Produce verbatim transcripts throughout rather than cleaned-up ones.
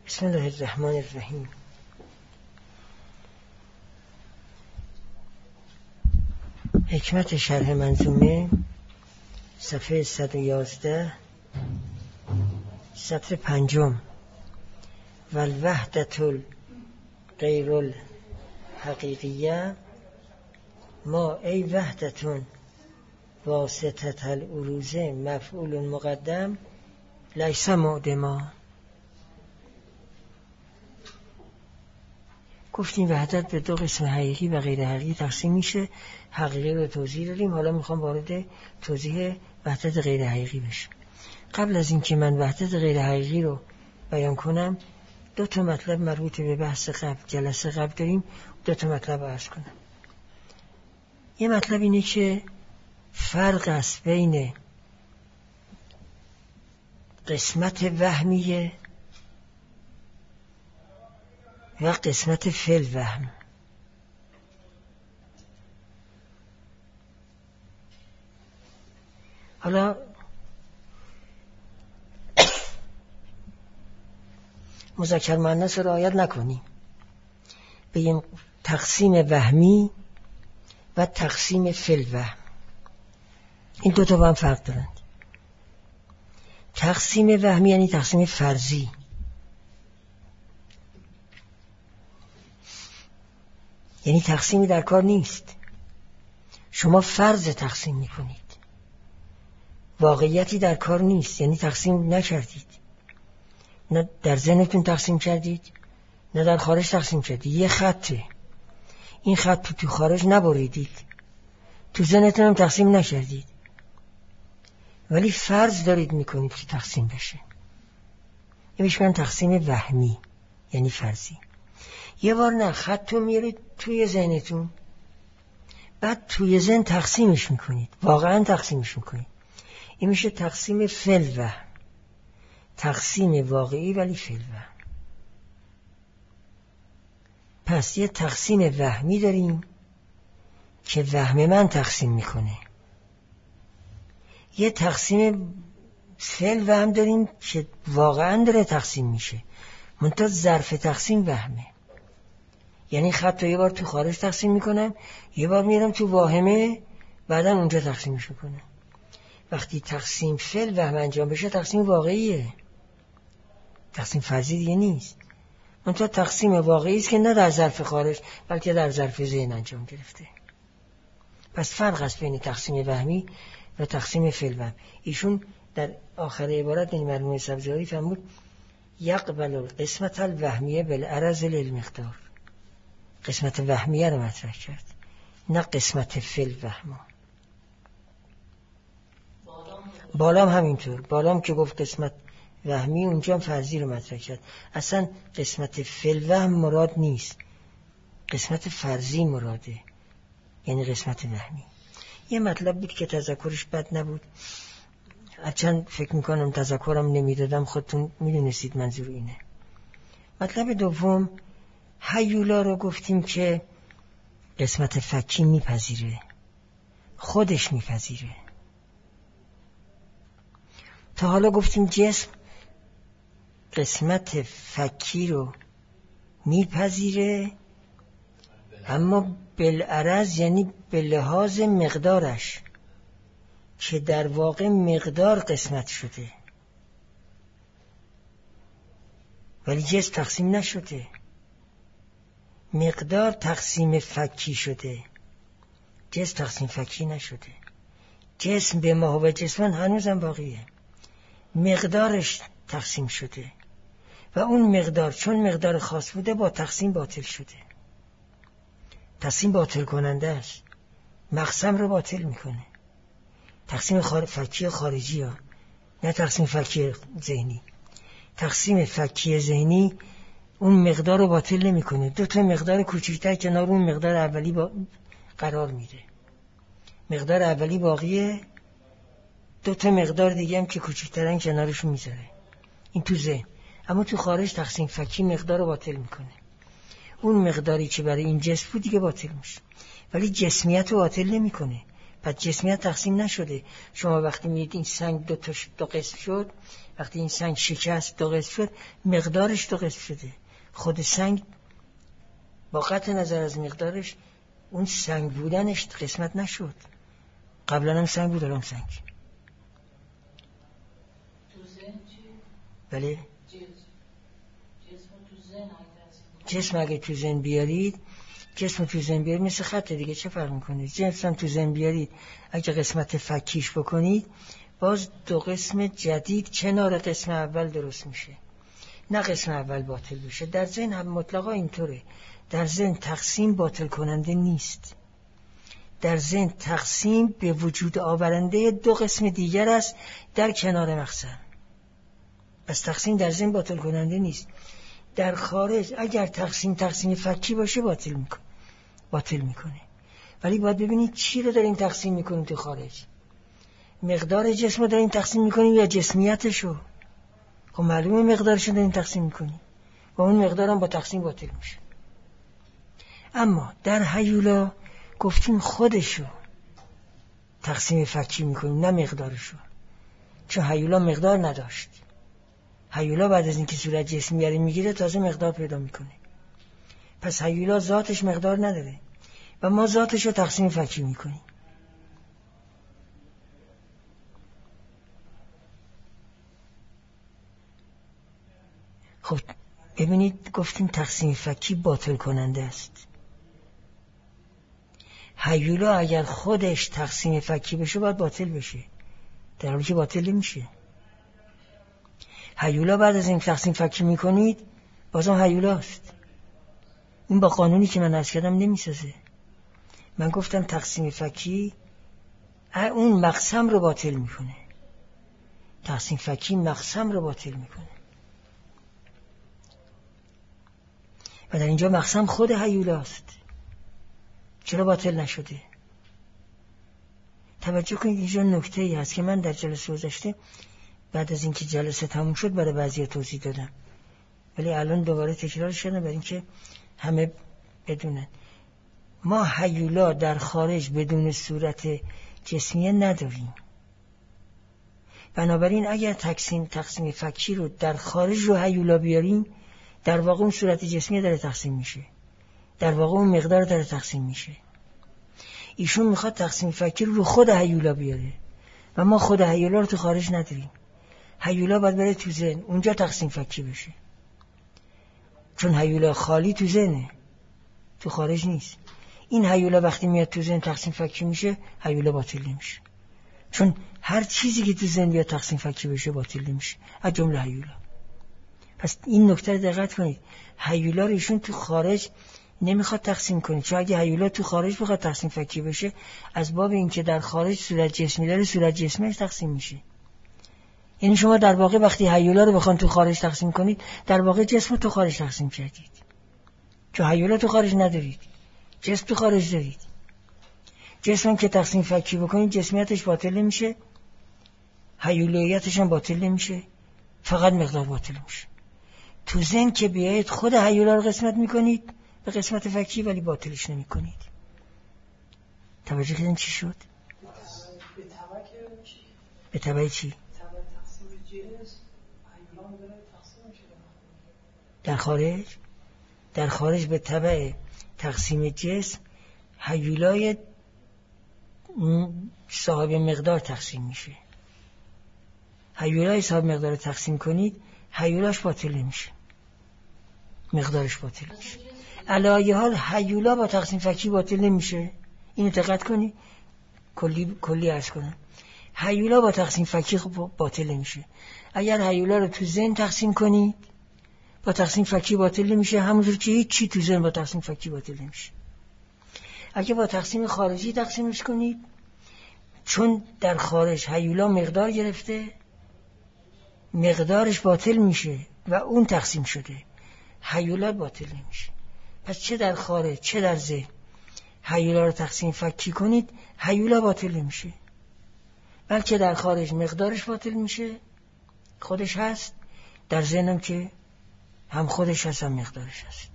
بسم الله الرحمن الرحیم. حکمت شرح منظومه صفحه صد و یازده سطر پنجم. والوحدة غیر الحقیقیه ما ای وحدتون واسطة العروض مفعول مقدم لیس معدما. گفتیم وحدت به دو قسم حقیقی و غیر حقیقی تقسیم میشه. حقیقی رو توضیح دادیم، حالا میخوام وارد توضیح وحدت غیر حقیقی بشم. قبل از اینکه من وحدت غیر حقیقی رو بیان کنم دو تا مطلب مربوط به بحث قبل جلسه قبل داریم، دو تا مطلب عرض کنم. یه مطلب اینه که فرق است بین قسمت وهمیه و قسمت فعل وهم. حالا مذکر مؤنث رو رعایت نکنیم، بگیم تقسیم وهمی و تقسیم فعل وهم. این دو تا با هم فرق دارند. تقسیم وهمی یعنی تقسیم فرضی، یعنی تقسیمی در کار نیست، شما فرض تقسیم میکنید، واقعیتی در کار نیست، یعنی تقسیم نکردید، نه در ذهنتون تقسیم کردید نه در خارج تقسیم کردید. یه خطه، این خط تو تو خارج نبریدید، تو ذهنتون هم تقسیم نکردید، ولی فرض دارید میکنید که تقسیم بشه. این بهش میگن تقسیم وهمی، یعنی فرضی. یه بار نه، خط رو میارید توی ذهنتون، بعد توی ذهن تقسیمش میکنید، واقعا تقسیمش میکنید. این میشه تقسیم فعل وهم، تقسیم واقعی ولی فعل وهم. پس یه تقسیم وهمی داریم که وهم من تقسیم میکنه، یه تقسیم فعل وهم داریم که واقعا داره تقسیم میشه، منتها ظرف تقسیم وهمه. یعنی خط رو یه بار تو خارج تقسیم میکنم، یه بار میارم تو واهمه، بعدا اونجا تقسیمش میکنم. وقتی تقسیم فعل وهم انجام بشه تقسیم واقعیه، تقسیم فرضی دیگه نیست. منتها تقسیم واقعی است که نه در ظرف خارج بلکه در ظرف ذهن انجام گرفته. پس فرق است بین تقسیم وهمی و تقسیم فعل وهم. ایشون در آخر عبارت این مرحوم سبزواری فرمود یقبل القسمت الوهمیه بالعرض للمقدار. قسمت وهمیه رو مطرح کرد، نه قسمت فعل وهم. بالام همینطور، بالام که گفت قسمت وهمی اونجا فرضی رو مطرح کرد. اصلا قسمت فعل وهم مراد نیست، قسمت فرضی مراده، یعنی قسمت وهمی. یه مطلب بود که تذکرش بد نبود، اچند فکر میکنم تذکرم نمیدادم، خودتون میدونستید منظور اینه. مطلب دوم، هیولا رو گفتیم که قسمت فکی میپذیره، خودش میپذیره. تا حالا گفتیم جسم قسمت فکی رو میپذیره، اما بالعرض یعنی به لحاظ مقدارش، که در واقع مقدار قسمت شده ولی جسم تقسیم نشده، مقدار تقسیم فکی شده، جسم تقسیم فکی نشده. جسم به ما و جسمن هنوزم باقیه، مقدارش تقسیم شده و اون مقدار چون مقدار خاص بوده با تقسیم باطل شده. تقسیم باطل کننده است، مقسم رو باطل میکنه. تقسیم خار... فکی خارجی ها، نه تقسیم فکی ذهنی. تقسیم فکی ذهنی اون مقدار رو باطل نمیکنه، دو تا مقدار کوچکتر کنار اون مقدار اولی با... قرار میده. مقدار اولی باقیه، دو تا مقدار دیگه هم که کوچکترن کنارشو میذاره. این تو ذهن. اما تو خارج تقسیم فکی مقدار رو باطل میکنه. اون مقداری که برای این جسم بود دیگه باطل میشه، ولی جسمیت رو باطل نمیکنه. پس جسمیت تقسیم نشده. شما وقتی میدید این سنگ دو تا دو قسم شد، وقتی این سنگ شکست دو قسم شد، مقدارش دو قسم شده. خود سنگ با قطع نظر از مقدارش، اون سنگ بودنش قسمت نشد. قبلا هم سنگ بود، الان سنگ. تو ذهن چی؟ بله. جسم اگه تو ذهن بیارید، جسم تو ذهن بیارید مثل خط دیگه، چه فرق میکنه؟ جسم تو ذهن بیارید، اگه قسمت فکیش بکنید، باز دو قسم جدید کنار قسم اول درست میشه. نه قسم اول باطل بشه. در ذهن هم مطلقا اینطوره. در ذهن تقسیم باطل کننده نیست. در ذهن تقسیم به وجود آورنده دو قسم دیگر است در کنار مقسم. پس تقسیم در ذهن باطل کننده نیست. در خارج اگر تقسیم تقسیم فکی باشه باطل میکنه. باطل میکنه. ولی باید ببینید چی رو داریم تقسیم میکنیم تو خارج. مقدار جسم رو داریم تقسیم میکنیم یا جسمیتشو؟ خب معلومه مقدارش رو داریم تقسیم میکنیم و اون مقدار هم با تقسیم باطل میشه. اما در هیولا گفتیم خودشو تقسیم فکی میکنیم، نه مقدارشو، چون هیولا مقدار نداشت. هیولا بعد از اینکه صورت جسمیه میگیره تازه مقدار پیدا میکنه. پس هیولا ذاتش مقدار نداره و ما ذاتشو تقسیم فکی میکنیم. خب ببینید، گفتیم تقسیم فکی باطل کننده است. هیولا اگر خودش تقسیم فکی بشه باید باطل بشه، در حالی که باطل نمیشه. هیولا بعد از این تقسیم فکی میکنید بازم هیولاست. این با قانونی که من عرض کردم نمیسازه. من گفتم تقسیم فکی اون مقسم رو باطل میکنه. تقسیم فکی مقسم رو باطل میکنه و در اینجا مقسم خود هیولاست. چرا باطل نشده؟ توجه کنید، اینجا نکته ای هست که من در جلسه گذشته بعد از اینکه جلسه تموم شد برای بعضی توضیح دادم، ولی الان دوباره تکرار شدم برای اینکه همه بدونن. ما هیولا در خارج بدون صورت جسمیه نداریم. بنابراین اگر تقسیم تقسیم فکی رو در خارج رو هیولا بیاریم، در واقع اون صورت جسمیه داره تقسیم میشه، در واقع اون مقدار داره تقسیم میشه. ایشون میخواد تقسیم فکی رو خود هیولا بیاره و ما خود هیولا رو تو خارج نداریم. هیولا باید بره تو ذهن، اونجا تقسیم فکی بشه، چون هیولا خالی تو ذهنه، تو خارج نیست. این هیولا وقتی میاد تو ذهن تقسیم فکی میشه، هیولا باطل نمیشه، چون هر چیزی که تو ذهن بیاد تقسیم فکی بشه باطل نمیشه، از جمله هیولا. پس این نکته رو دقت کنید، هیولا رو ایشون تو خارج نمیخواد تقسیم کنه، چون اگه هیولا تو خارج بخواد تقسیم فکی بشه، از باب اینکه در خارج صورت جسمی داره، صورت جسمیش تقسیم میشه. یعنی شما در واقع وقتی هیولا رو بخوان تو خارج تقسیم کنید، در واقع جسم رو تو خارج تقسیم کردید، چون هیولا تو خارج ندارید، جسم تو خارج دارید. جسم که تقسیم فکی بکنید جسمیتش باطل نمیشه، هیولاییتش هم باطل نمیشه، فقط مقدار باطل میشه. تو ذهن که بیایید خود هیولا رو قسمت میکنید به قسمت فکی، ولی باطلش نمی کنید. توجه کردین چی شد؟ به تبع چی؟ در خارج؟ در خارج به تبع تقسیم جسم هیولای صاحب مقدار تقسیم میشه. هیولای صاحب مقدار تقسیم کنید، هیولاش باطل نمیشه، مقدارش باطل میشه. علایه حال هیولا با تقسیم فکی باطل نمیشه. اینو دقت کنی، کلی کلی عرض کنم. هیولا با تقسیم فکی باطل نمیشه. اگر هیولا رو تو ذهن تقسیم کنید با تقسیم فکی باطل نمیشه، همونطور که هیچ چی تو ذهن با تقسیم فکی باطل نمیشه. اگه با تقسیم خارجی تقسیمش کنید، چون در خارج هیولا مقدار گرفته، مقدارش باطل میشه و اون تقسیم شده، هیولا باطل نمیشه. پس چه در خارج چه در ذهن هیولا رو تقسیم فکی کنید، هیولا باطل نمیشه، بلکه در خارج مقدارش باطل میشه، خودش هست، در ذهنم که هم خودش هست هم مقدارش هست.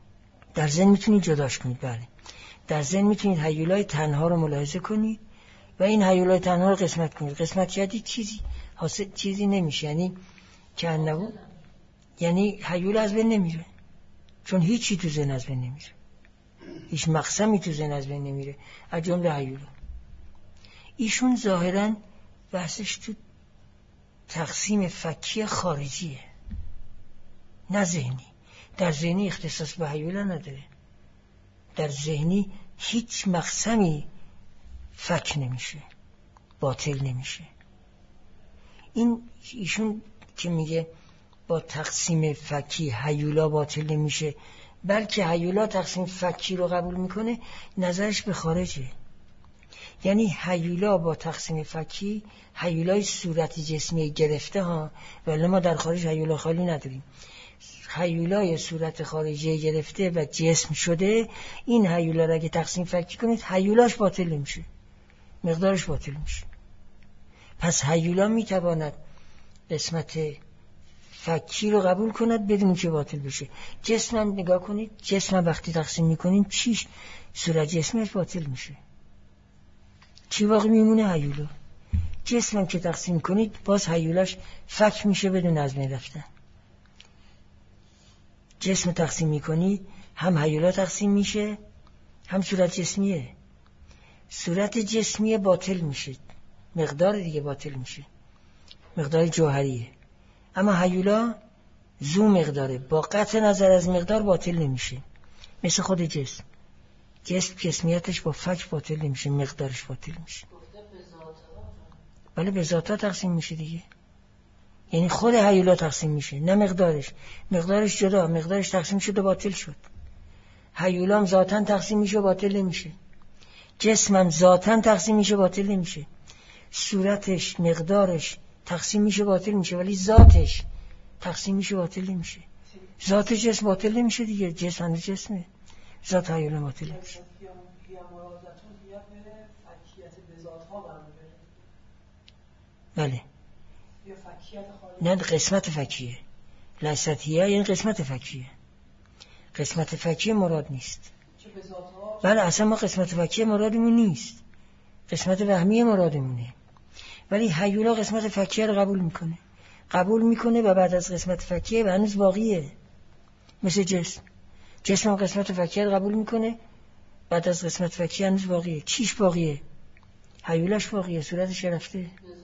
در ذهن میتونید جداش کنید. بله، در ذهن میتونید هیولای تنها رو ملاحظه کنید و این هیولای تنها رو قسمت کنید. قسمت کردید چیزی حاصل چیزی نمیشه، یعنی که انهو یعنی هیولا از بین نمیره، چون هیچی تو ذهن از بین نمیره، هیچ مقسمی تو ذهن از بین نمیره از جمله هیولا. ایشون ظاهراً بحثش تو تقسیم فکی خارجیه نه ذهنی. در ذهنی اختصاص به هیولا نداره، در ذهنی هیچ مقسمی فک نمیشه، باطل نمیشه. این ایشون که میگه با تقسیم فکی هیولا باطل نمیشه، بلکه هیولا تقسیم فکی رو قبول میکنه، نظرش به خارجه. یعنی هیولا با تقسیم فکی هیولای صورت جسمی گرفته ها، ولی ما در خارج هیولا خالی نداریم. هیولای صورت خارجی گرفته و جسم شده، این هیولا را اگه تقسیم فکی کنید هیولاش باطل نمیشه، مقدارش باطل میشه. پس هیولا میتواند قسمت فکی رو قبول کند بدون که باطل بشه. جسم هم نگاه کنید، جسم هم وقتی تقسیم میکنیم چیش صورت جسمیش باطل میشه، چی باقی میمونه؟ هیولا. جسم هم که تقسیم کنید باز هیولاش فک میشه بدون از بین رفتن. جسم تقسیم میکنید هم هیولا تقسیم میشه هم صورت جسمیه. صورت جسمیه باطل میشه، مقدار دیگه باطل میشه، مقدار جوهریه. اما هیولا زو مقداره، با قطع نظر از مقدار باطل نمیشه. مثل خود جسم، جسم جسمیتش با فک باطل نمیشه، مقدارش باطل میشه. بله به ذاتها تقسیم میشه دیگه، یعنی خود هیولا تقسیم میشه نه مقدارش. مقدارش جدا، مقدارش تقسیم شد و باطل شد. هیولا هم ذاتاً تقسیم میشه و باطل نمیشه. جسم هم ذاتاً تقسیم میشه باطل نمیشه. صورتش مقدارش تقسیم میشه باطل میشه، ولی ذاتش تقسیم میشه باطل نمیشه. ذات جسم باطل نمیشه دیگه، جسم هنوز جسمه، ذات هیولا باطل نمیشه. بله نه قسمت فکیه، لسطیه یعنی قسمت فکیه، قسمت فکیه مراد نیست. بله اصلا ما قسمت فکیه مرادمون نیست، قسمت وهمیه مرادمونه. ولی هیولا قسمت فکیه رو قبول میکنه، قبول میکنه و بعد از قسمت فکیه و هنوز باقیه. مثل جسم، جسم هم قسمت فکیه رو قبول میکنه، بعد از قسمت فکیه هنوز باقیه. چیش باقیه؟ هیولاش باقیه، صورتش رفته.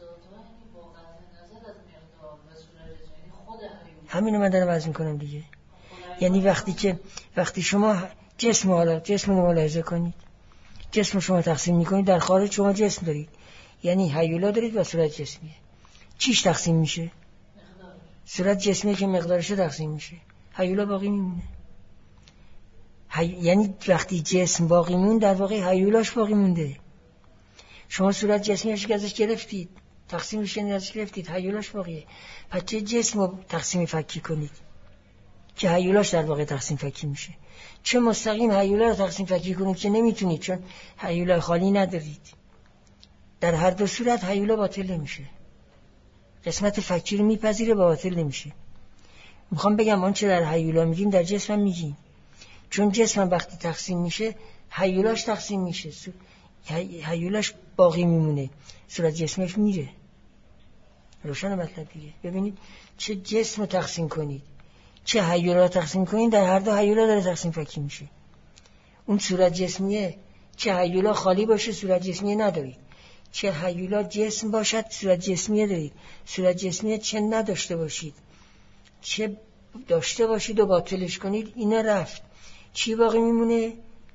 همینو من دارم عرض میکنم دیگه. یعنی وقتی که وقتی شما جسم حالا جسم رو ملاحظه کنید، جسم شما تقسیم میکنید، در خارج شما جسم دارید، یعنی هیولا دارید و صورت جسمیه. چیش تقسیم میشه؟ صورت جسمیه که مقدارش تقسیم میشه، هیولا باقی میمونه. هی... یعنی وقتی جسم باقی مون در واقع هیولاش باقی مونده. شما صورت جسمیش که ازش گرفتید، تقسیمش ازش گرفتید، هیولاش باقیه. پس چه جسم رو تقسیم فکی کنید که هیولاش در واقع تقسیم فکی میشه، چه مستقیم هیولا رو تقسیم فکی کنید که نمیتونید، چون هیولا خالی ندارید. در هر دو صورت هیولا باطل نمیشه، قسمت فکی رو میپذیره و باطل نمیشه. میخوام بگم آن چه در هیولا میگیم در جسم هم میگیم، چون جسم هم وقتی تقسیم میشه هیولاش تقسیم میشه، هیولاش باقی میمونه، صورت جسمش میره. روشن مطلب دیگه. ببینید چه جسم رو تقسیم کنید چه هیولا رو تقسیم کنید، در هر دو هیولا داره تقسیم فکی میشه. اون صورت جسمیه، چه هیولا خالی باشه صورت جسمیه ندارید، چه هیولا جسم باشد صورت جسمیه دارید. صورت جسمیه چه نداشته باشید چه داشته باشید و باطلش کنید، اینا رفت. چی باقی میمونه؟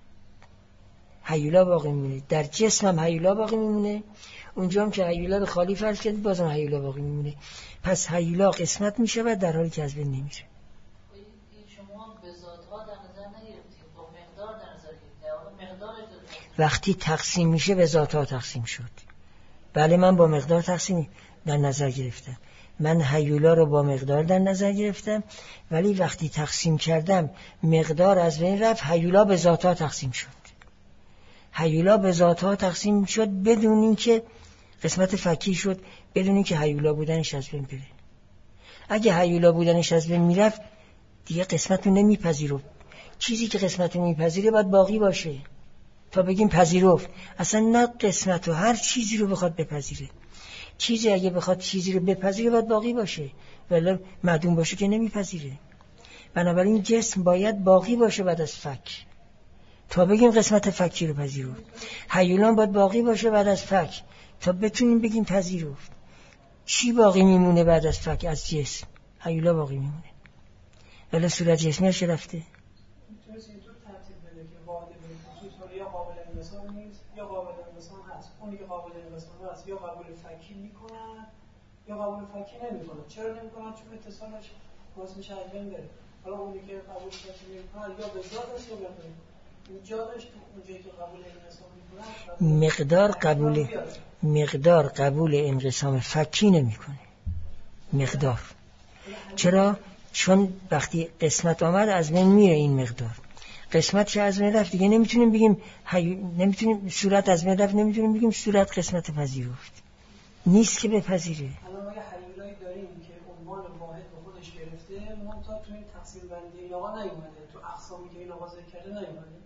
هیولا باقی میمونه. در جسم هم هیولا باقی میمونه، اونجا هم که هیولا رو خالی فرض کردید بازم هیولا باقی میمونه. پس هیولا قسمت میشه و در حالی که از بین نمیره. شما به ذات‌ها در نظر نگرفتید، با مقدار در نظر گرفتید. مقدارش وقتی تقسیم میشه به ذات‌ها تقسیم شد. بله من با مقدار تقسیم در نظر گرفتم، من هیولا رو با مقدار در نظر گرفتم، ولی وقتی تقسیم کردم مقدار از بین رفت، هیولا به ذات‌ها تقسیم شد. هیولا به ذات‌ها تقسیم شد بدون اینکه قسمت فکی شد، بدون اینکه هیولا بودنش از بین بره. اگه هیولا بودنش از بین میرفت دیگه قسمت رو نمیپذیره. چیزی که قسمت رو میپذیره باید باقی باشه. تا بگیم پذیرفت. اصلا نه قسمت و هر چیزی رو بخواد بپذیره. چیزی اگه بخواد چیزی رو بپذیره باید باقی باشه، ولی معدوم باشه که نمیپذیره. بنابراین جسم باید باقی باشه بعد از فک تا بگیم قسمت فکی رو پذیرفت. هیولان باید باقی باشه بعد از فک تا بتونیم بگیم پذیرفت. چی باقی میمونه بعد از فک؟ از جسم هیولا باقی میمونه، ولی صورت جسمیش رفته. میتونست اینطور ترتیب بده که واحد خصوص یا قابل انقسام نیست یا قابل انقسام هست. اونی که قابل انقسام هست یا قبول فکی میکنن یا قبول فکی نمیکنن. چرا نمیکنن؟ چون اتصالش باعث میشه اجن بره. حالا اونی که قبول فکی نمیکنن یا به ذاتش یا به جاش اونجایی که قبول انقسام میکنن مقدار قبول مقدار قبول انقسام فکی نمیکنه. مقدار چرا؟ چون وقتی قسمت آمد از بین میره این مقدار. قسمت که از بین رفت دیگه نمیتونیم بگیم هی... نمیتونیم صورت از بین رفت نمیتونیم بگیم صورت قسمت پذیرفت نیست که بپذیره. الان ما یه هیولایی داریم که عنوان واحد به خودش گرفته، منتها تو این تقسیم بندی این آقا نیومده، تو اقسامی که این آقا ذکر کرده نیومده.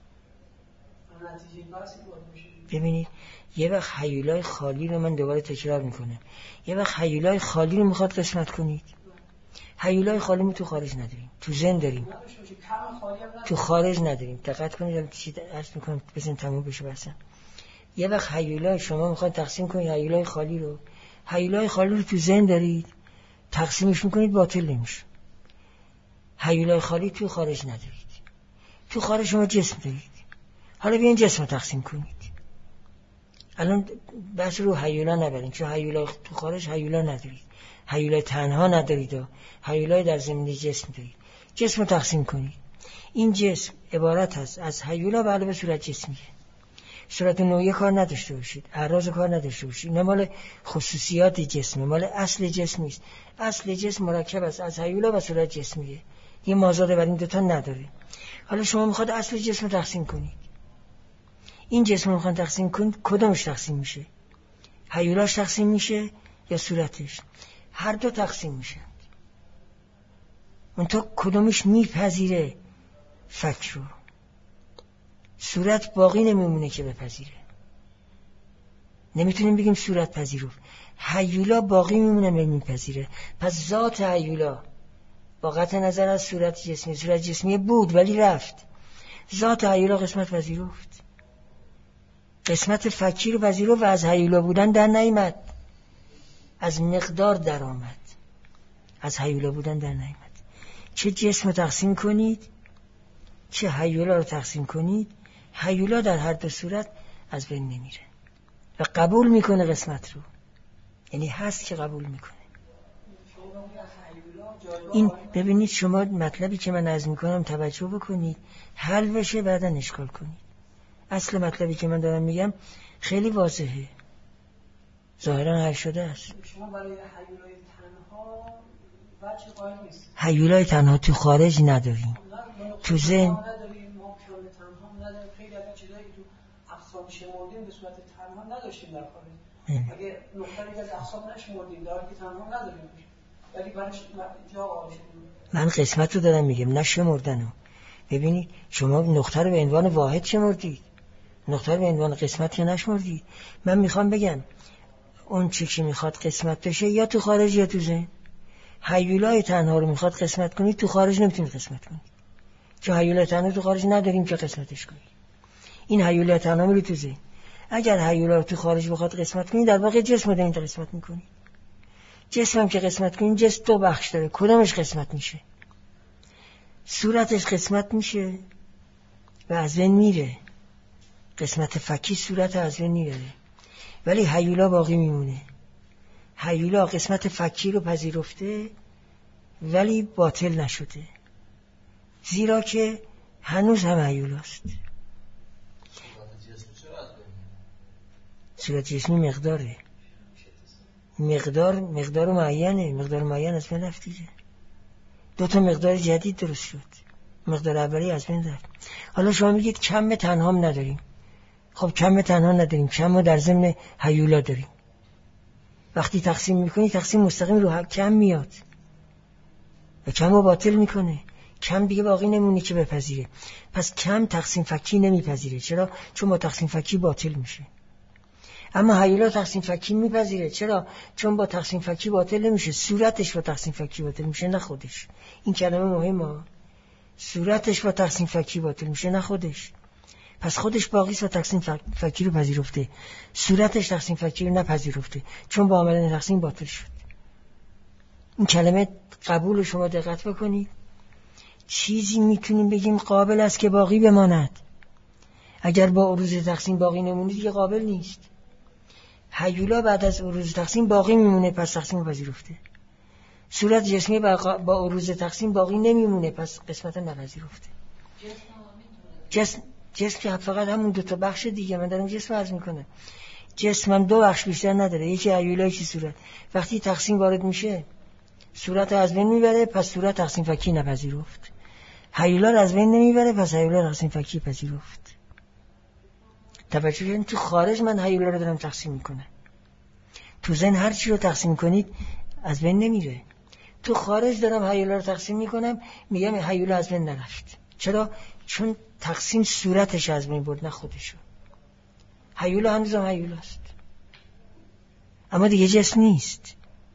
نتیجه بحثی باید میشه. ببینید یه وقت هیولای خالی رو من دوباره تکرار میکنم، یه وقت هیولای خالی رو میخواد قسمت کنید. هیولای خالی رو تو خارج نداریم، تو ذهن داریم، تو خارج نداریم. دقت کنید چی عرض میکنم بزن تموم بشه بحثم. یه وقت هیولای شما میخواید تقسیم کنید هیولای خالی رو، هیولای خالی رو تو ذهن دارید، تقسیمش میکنید باطل نمیشه. هیولای خالی تو خارج ندارید، تو خارج شما جسم دارید. حالا بیاین جسم رو تقسیم کنید. الان بحث رو هیولا نبرین، چون هیولا تو خارج هیولا ندارید، هیولای تنها ندارید، هیولای در زمینه جسم دارید. جسم رو تقسیم کنید. این جسم عبارت هست از هیولا به علاوه صورت جسمیه. صورت نوعی کار نداشته باشید، اعراض کار نداشته باشید. نه مال خصوصیات جسم، مال اصل جسم نیست. اصل جسم مرکب است از هیولا و صورت جسمیه. این مازاد بر این دو تا نداره. حالا شما میخواد اصل جسم رو تقسیم کنید. این جسم رو میخواد تقسیم کنید، کدومش تقسیم میشه؟ هیولاش تقسیم میشه یا صورتش؟ هر دو تقسیم میشن. اون تو کدومش میپذیره فک رو؟ صورت باقی نمیمونه که بپذیره. نمیتونیم بگیم صورت پذیرفت. هیولا باقی میمونه نمیپذیره. پس ذات هیولا با قطع نظر از صورت جسمی، صورت جسمی بود ولی رفت. ذات هیولا قسمت پذیرفت، قسمت فکی رو پذیرفت و از هیولا بودن در نیامد، از مقدار در آمد، از هیولا بودن در نیامد. چه جسم رو تقسیم کنید چه هیولا رو تقسیم کنید، هیولا در هر دو صورت از بین نمیره و قبول میکنه قسمت رو. یعنی هست که قبول میکنه. این ببینید شما مطلبی که من عرض میکنم توجه بکنید، حل بشه بعدا اشکال کنید. اصل مطلبی که من دارم میگم خیلی واضحه، ظاهرا حل شده است. شما برای هیولای تنها بچه قائل نیست. هیولای تنها تو خارج نداریم، تو ذهن نداریم، ما کلام تنها نداریم. خیلی از چیزایی که تو اقسام شمردیم به صورت تنها نداشتیم در خارج. اگه نقطه‌ای که اقسام نشمردیم در که تنها نداریم، ولی برش جا قائل شدیم. من قسمت رو دارم میگم، نه شمردنو. ببینید شما نقطه رو به عنوان واحد شمردید، نقطه رو به عنوان قسمت که نشمردید. من میخوام بگم اون چی که میخواد قسمت بشه یا تو خارج یا تو ذهن. هیولای تنها رو میخواد قسمت کنید، تو خارج نمیتونید قسمت کنید، چون هیولای تنها تو خارج نداریم که قسمتش کنید. این هیولای تنها میره تو ذهن. اگر هیولا رو تو خارج بخواد قسمت کنید، در واقع جسم رو دارید قسمت میکنید. جسم هم که قسمت کنید، جسم دو بخش داره، کدامش قسمت میشه؟ صورتش قسمت میشه و از بین میره. قسمت فکی صورت از بین میره، ولی هیولا باقی میمونه. هیولا قسمت فکی رو پذیرفته ولی باطل نشده، زیرا که هنوز هم هیولاست. صورت جسمی مقداره، مقدار مقدار معینه، مقدار معین از بین رفت دیگه. دو تا مقدار جدید درست شد، مقدار اولی از بین رفت. حالا شما میگید کم تنهام نداریم. خب کم تنها نداریم، کم رو در ضمن هیولا داریم. وقتی تقسیم میکنی تقسیم مستقیم رو کم میاد و کم رو باطل میکنه. کم دیگه باقی نمونه که بپذیره. پس کم تقسیم فکی نمیپذیره. چرا؟ چون با تقسیم فکی باطل میشه. اما هیولا تقسیم فکی میپذیره. چرا؟ چون با تقسیم فکی باطل نمیشه. صورتش با تقسیم فکی باطل میشه، نه خودش. این کلمه مهمه. صورتش با تقسیم فکی باطل میشه، نه خودش. پس خودش باقی است و تقسیم فکی رو پذیرفته، صورتش تقسیم فکی رو نپذیرفته، چون با عمل تقسیم باطل شد. این کلمه قبول شما دقت بکنید. چیزی میتونیم بگیم قابل است که باقی بماند. اگر با عروض تقسیم باقی نمونه دیگه قابل نیست. هیولا بعد از عروض تقسیم باقی میمونه، پس تقسیم رو پذیرفته. صورت جسمی با عروض تقسیم باقی نمیمونه، پس قسمت نپذیرفته. جسم جسم که فقط همون دو تا بخش دیگه. من دارم جسم عرض میکنم. جسم هم دو بخش بیشتر نداره، یکی هیولا یکی صورت. وقتی تقسیم وارد میشه صورت رو از بین میبره، پس صورت تقسیم فکی نپذیرفت. هیولا رو از بین نمیبره، پس هیولا تقسیم فکی پذیرفت. توجه کنید، تو خارج من هیولا رو دارم تقسیم میکنم. تو ذهن هر چی رو تقسیم کنید از بین نمیره. تو خارج دارم هیولا رو تقسیم میکنم، میگم هیولا از بین نرفت. چرا؟ چون تقسیم صورتش از بین برد، نه خودشو. هیولا هنوزم هیولاست، اما دیگه جسم نیست.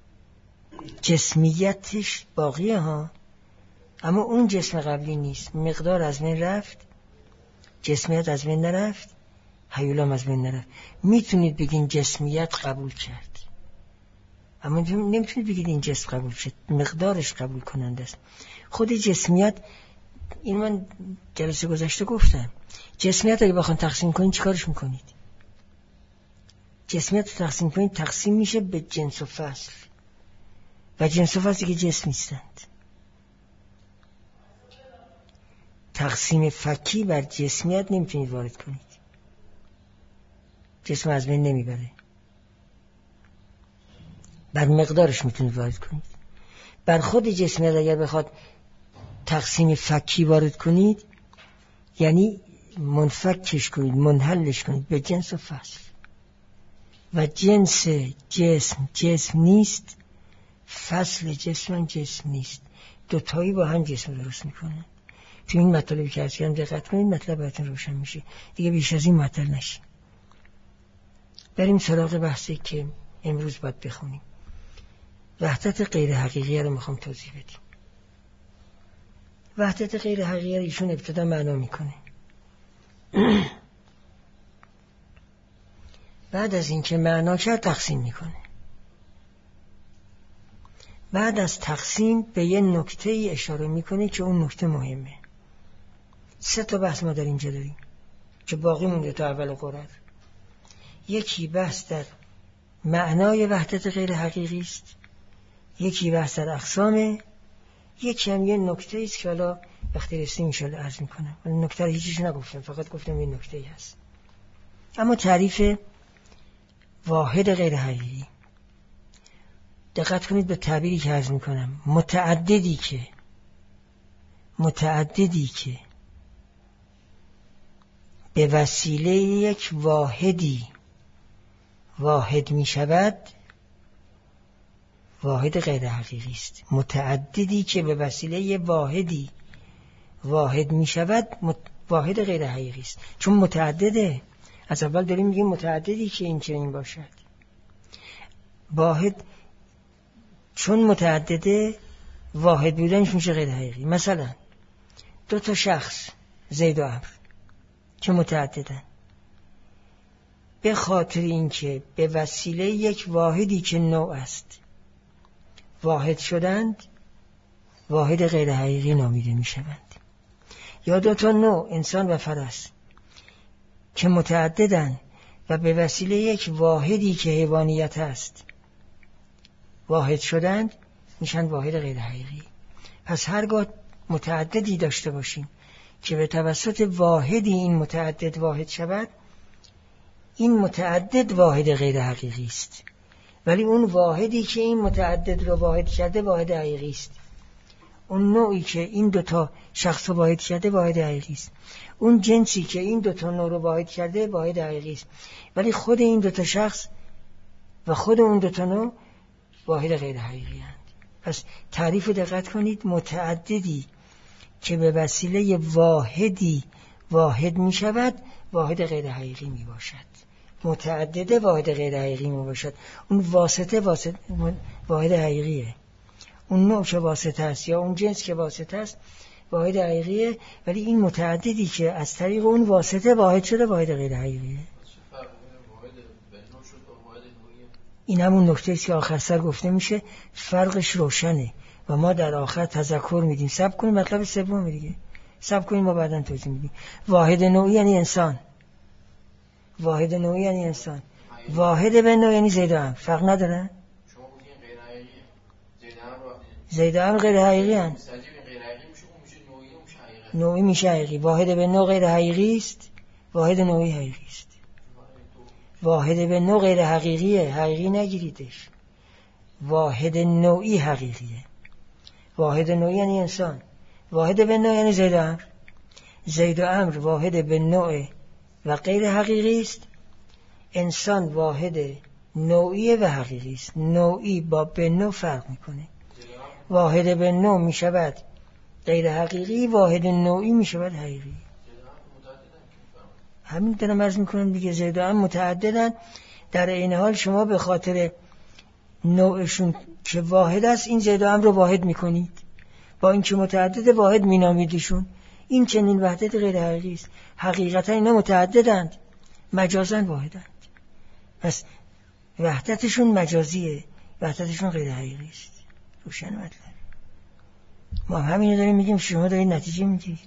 جسمیتش باقیه ها، اما اون جسم قبلی نیست. مقدار از بین رفت، جسمیت از بین نرفت، هیولا از بین نرفت. میتونید بگین جسمیت قبول کرد، اما نمیتونید بگید این جسم قبول شد. مقدارش قبول کننده است. خود جسمیت، این من جلسه گذشته گفتم، جسمیت اگه بخوان تقسیم کنید چیکارش میکنید؟ جسمیت رو تقسیم کنید، تقسیم میشه به جنس و فصل، و جنس و فصل که جسم نیستند. تقسیم فکی بر جسمیت نمیتونید وارد کنید، جسم از بین نمیبره. بر مقدارش میتونید وارد کنید. بر خود جسمیت اگر بخواد تقسیم فکی وارد کنید، یعنی منفکش کنید، منحلش کنید به جنس و فصل. و جنس جسم جسم نیست، فصل جسم جسم نیست. دوتایی با هم جسم درست میکنن. تو این مطالبی که از کردم دقت کنید، مطلب براتون روشن میشه. دیگه بیش از این مطلب نشین. بریم سراغ بحثی که امروز باید بخونیم. وحدت غیر حقیقی رو میخوام توضیح بدیم. وحدت غیر حقیقی رو ایشون ابتدا معنا میکنه. بعد از این که معنا کرد تقسیم میکنه. بعد از تقسیم به یه نکته ای اشاره میکنه که اون نکته مهمه. سه تا بحث ما در اینجا داریم که باقی مونده تا اول قرآن. یکی بحث در معنای وحدت غیر حقیقی است، یکی بحث در اقسامه، یکی هم یه نکته ایست که حالا وقتی رسیم انشاءالله عرض میکنم. نکته رو هیچیش نگفتم، فقط گفتم یه نکته ای هست. اما تعریف واحد غیر حقیقی، دقت کنید به تعبیری که عرض میکنم. متعددی که متعددی که به وسیله یک واحدی واحد می شود، واحد غیر حقیقی است. متعددی که به وسیله واحدی واحد می شود، واحد غیر حقیقی است. چون متعدده. از اول داریم میگیم متعددی که این چنین باشد. واحد چون متعدده، واحد بودنش میشه غیر حقیقی. مثلا دو تا شخص زید و عمرو که متعددن، به خاطر اینکه به وسیله یک واحدی که نوع است واحد شدند، واحد غیر حقیقی نامیده می شوند. یا دو تا نوع، انسان و فرس، که متعددن و به وسیله یک واحدی که حیوانیت است واحد شدند، میشن واحد غیر حقیقی. پس هرگاه متعددی داشته باشیم که به توسط واحدی این متعدد واحد شود، این متعدد واحد غیر حقیقی است، ولی اون واحدی که این متعدد رو واحد کرده واحد حقیقی است. اون نوعی که این دوتا شخص رو واحد کرده واحد حقیقی است. اون جنسی که این دوتا نوع رو واحد کرده واحد حقیقی است، ولی خود این دوتا شخص و خود اون دوتا نوع واحد غیر حقیقی هستند. پس تعریف دقت کنید. متعددی که به وسیله واحدی واحد می شود، واحد غیر حقیقی می باشد. متعدد واحد غیر حقیقی می باشد. اون واسطه واسطه واحد حقیقیه. اون نوع که واسطه است یا اون جنس که واسطه است واحد حقیقیه، ولی این متعددی که از طریق اون واسطه واحد شده واحد غیر حقیقیه. این همون نکته است که آخر سر گفته میشه، فرقش روشنه و ما در آخر تذکر میدیم. صبر کنیم، مطلب سوم دیگه صبر کنیم، ما بعداً توضیح میدیم. واحد نوعی یعنی انسان. واحد نوعی یعنی انسان. واحد به نوع یعنی زید و عمرو. فرق نداره؟ شما گفتین غیر حقیقیه. زید و عمرو زید و عمرو غیر حقیقی هستند. غیر حقیقی میشه، اون میشه نوعی، اون میشه حقیقی. نوعی میشه حقیقی. واحد به نوع غیر حقیقی است، واحد نوعی حقیقی است. واحد به نوع غیر حقیقیه، حقیقی نگیریدش. واحد نوعی حقیقیه. واحد نوعی یعنی انسان. واحد به نوع یعنی زید و عمرو. زید و عمرو واحد به نوع و غیر حقیقی است. انسان واحد نوعی و حقیقی است. نوعی با به نوع فرق میکنه. واحد به نوع میشود غیر حقیقی، واحد نوعی میشود حقیقی. همین دارم عرض میکنم دیگه. زید و عمرو متعددن، در این حال شما به خاطر نوعشون که واحد است این زید و عمرو رو واحد میکنید، با این که متعدد واحد مینامیدشون. این چنین وحدت غیر حقیقی است. حقیقتا اینا متعددند، مجازاً واحدند. پس وحدتشون مجازیه، وحدتشون غیر حقیقی است. روشن مطلب. ما همین رو داریم میگیم، شما دارید نتیجه میگیرید.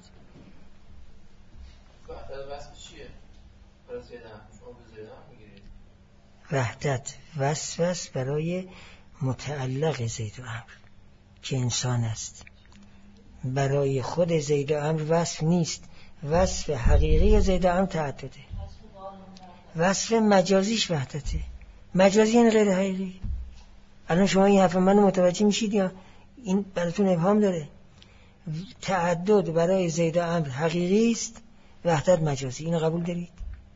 وحدت وصف است برای متعلق زید و عمرو که انسان است. برای خود زید و عمرو وصف نیست. وصف حقیقی زید و عمرو تعدده. وصف مجازیش وحدته. مجازی یعنی غیر حقیقی. الان شما این حرف من متوجه میشید یا این براتون ابهام داره؟ تعدد برای زید و عمرو حقیقی است، وحدت مجازی. اینو قبول دارید؟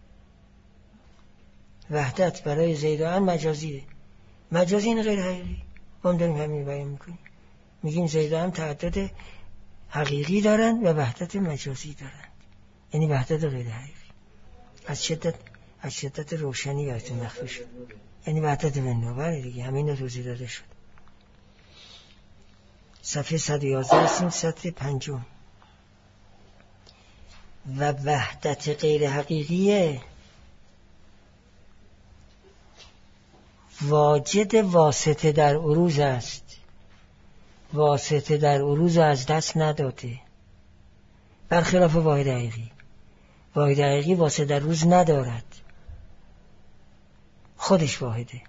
وحدت برای زید و عمرو مجازیه. مجازی یعنی غیر حقیقی. ما هم داریم همین بیان میکنیم. میگیم زید و عمرو تعدد حقیقی دارن و وحدت مجازی دارن، یعنی وحدت غیر حقیقی. از شدت از شدت روشنی براتون مخفی شد، یعنی وحدت به نوع دیگه. همین رو توضیح داده شد. صفحه صد و یازده هستیم، سطر پنجم. و وحدت غیر حقیقیه واجد واسطه در عروض است. واسطه در عروض از دست نداده، برخلاف واحد حقیقی. واحد حقیقی واسطه در عروض ندارد، خودش واحده.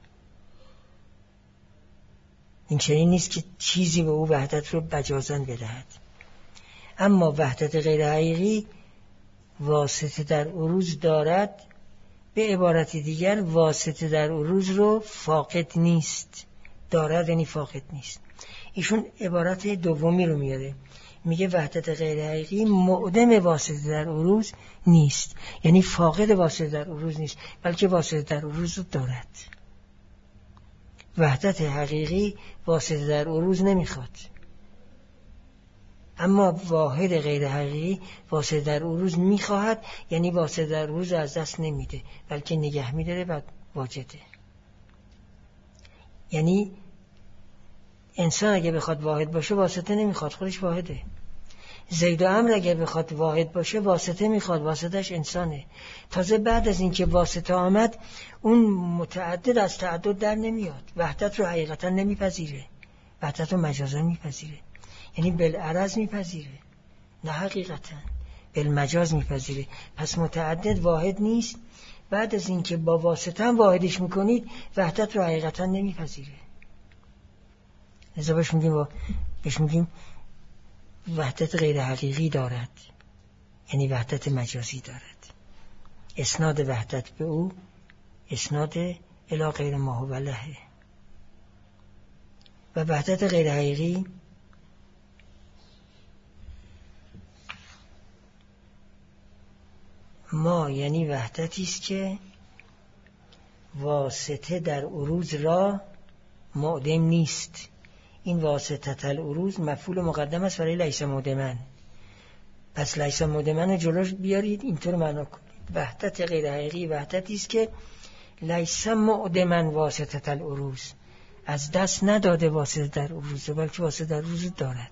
این چنین نیست که چیزی به او وحدت رو مجازاً بدهد. اما وحدت غیر حقیقی واسطه در عروض دارد، به عبارت دیگر واسطه در عروض رو فاقد نیست. دارد یعنی فاقد نیست. ایشون عبارت دومی رو میاره، میگه وحدت غیر حقیقی معدم واسطه در عروض نیست، یعنی فاقد واسطه در عروض نیست، بلکه واسطه در عروض رو دارد. وحدت حقیقی واسطه در عروض نمیخواد، اما واحد غیر حقیقی واسطه در عروض میخواهد، یعنی واسطه در عروض از دست نمیده بلکه نگه میداره و واجده. یعنی انسان اگه بخواد واحد باشه واسطه نمیخواد، خودش واحده. زید و عمرو اگه بخواد واحد باشه واسطه میخواد، واسطهش انسانه. تازه بعد از اینکه واسطه آمد اون متعدد از تعدد در نمیاد، وحدت رو حقیقتا نمیپذیره، وحدت رو مجازا میپذیره. یعنی بالعرض میپذیره، نه حقیقتا، بالمجاز میپذیره. پس متعدد واحد نیست. بعد از اینکه با واسطه هم واحدش میکنید وحدت رو حقیقتا نمیپذیره. لذا بهش میگیم بهش میگیم وحدت غیر حقیقی دارد، یعنی وحدت مجازی دارد. اسناد وحدت به او اسناد الی غیر ما هو له. و وحدت غیر حقیقی ما یعنی وحدتی است که واسطه در عروض را معدم نیست. این واسطه العروض مفعول مقدم است برای لیس معدمن. پس لیس مدمن جلوش بیارید اینطور معنا کنید. وحدت غیر حقیقی وحدتی است که لیس مدمن واسطه العروض، از دست نداده واسطه در عروض، بلکه واسطه در عروض دارد.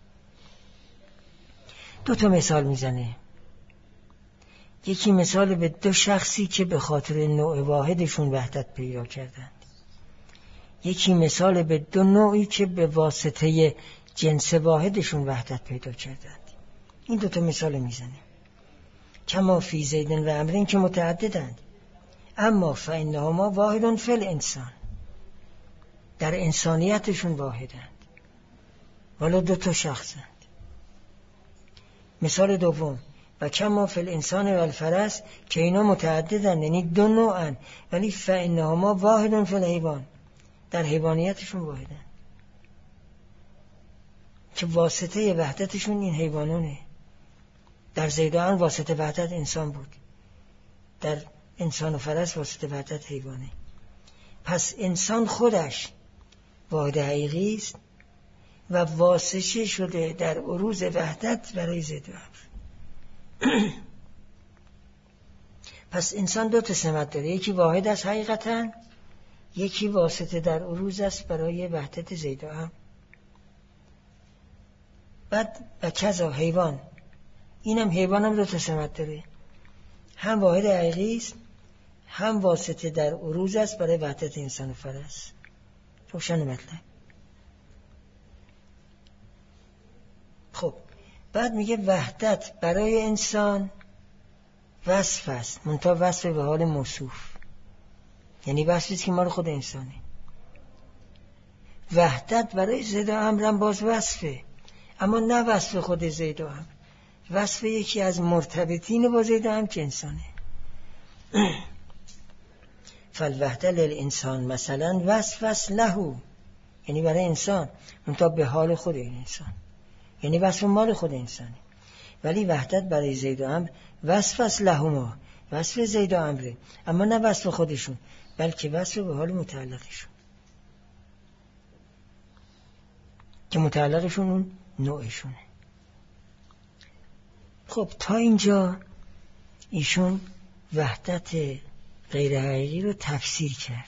دو تا مثال میزنه. یکی مثال به دو شخصی که به خاطر نوع واحدشون وحدت پیدا کردند. یکی مثال به دو نوعی که به واسطه جنس واحدشون وحدت پیدا کردند. این دو تا مثال میزنه. کما فی زیدن و عمرین که متعددند، اما فانهما واحد فی الانسان، در انسانیتشون واحدند ولی دو تا شخصند. مثال دوم و کما فی الانسان و الفرس که اینا متعددند، یعنی دو نوعن ولی فانهما واحد فی الحیوان، در حیوانیتشون واحدند، که واسطه وحدتشون این حیوانونه. در زید و عمرو واسطه وحدت انسان بود، در انسان و فرس واسطه وحدت حیوانه. پس انسان خودش واحد حقیقی است و واسطه شده در عروض وحدت برای زید و عمرو. پس انسان دو تا سمت داره، یکی واحد است حقیقتا، یکی واسطه در عروض است برای وحدت زید و عمرو. بعد و کذا حیوان، اینم حیوان هم دو تا سمت داره، هم واحد حقیقی است هم واسطه در عروض است برای وحدت انسان و فرس. روشن مطلب. خب بعد میگه وحدت برای انسان وصف است، منتها وصف به حال موصوف، یعنی وصفی است که مال خود انسانه. وحدت برای زید و عمرو هم باز وصفه، اما نه وصف خود زید و عمرو، وصف یکی از مرتبطین با زید و عمرو که انسانه. فالوحده للانسان مثلا وصف است له، یعنی برای انسان منتها به حال خود این انسان، یعنی وصف مال خود انسانه. ولی وحدت برای زید و عمرو وصف است لهما، وصف زید و عمرو، اما نه وصف خودشون بلکه وصف به حال متعلقشون، که متعلقشون اون نوعشونه. خب تا اینجا ایشون وحدت غیر حقیقی رو تفسیر کرد